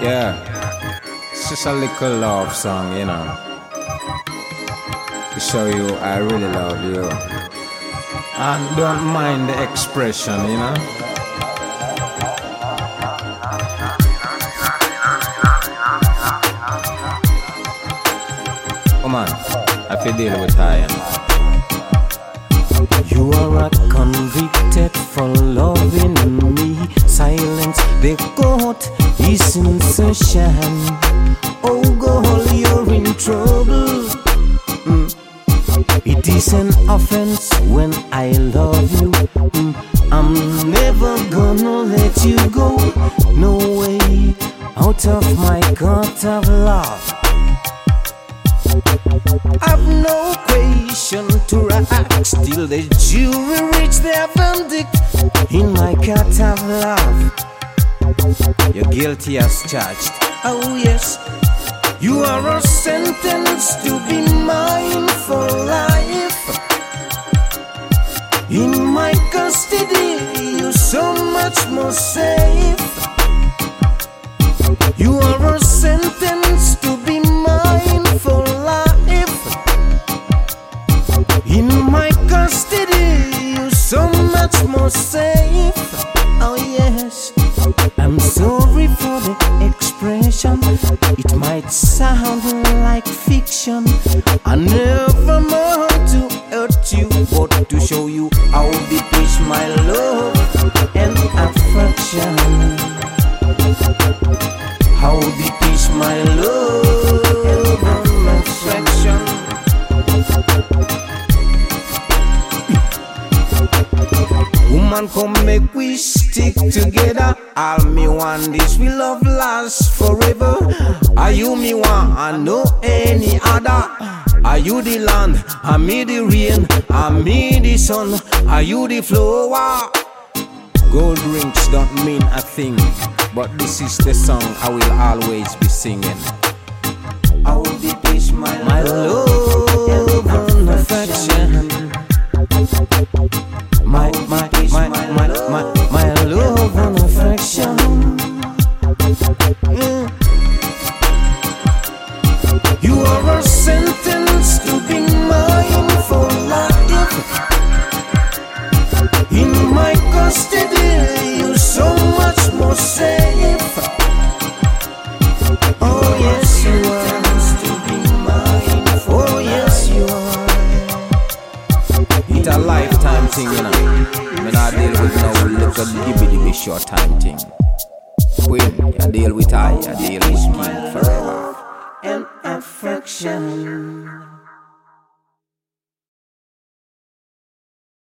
Yeah, it's just a little love song, you know, to show you I really love you. And don't mind the expression, you know. Come on, I feel deal with Ian. You are convicted for loving me. Silence the court is in session. Oh girl, you're in trouble. It is an offense when I love you. I'm never gonna let you go. No way out of my court of love. I've no question to ask till the jury reach their verdict in my court of love. You're guilty as charged. Oh yes, you are sentenced to be mine for life. In my custody, you're so much more safe. You are sentenced to be mine for life. In my custody, you're so much more safe. Oh yes, I'm sorry for the expression. It might sound like fiction. I never meant to hurt you, but to show you how deep is my love and affection. How deep is my love and affection. Woman, come make we stick together. All me want this, we love last forever. Are you me one, I know any other? Are you the land, are me the rain, are me the sun, are you the flower? Gold rings don't mean a thing, but this is the song I will always be singing. How deep is my love and affection. My love and affection. You are sentenced to be mine for life. In my custody, you're so much more safe. Oh yes, you are to be mine. Oh yes, you are. It's a lifetime thing, you know. When I deal with no little dibby short time thing. Queen, I deal with I deal with king forever. And affection.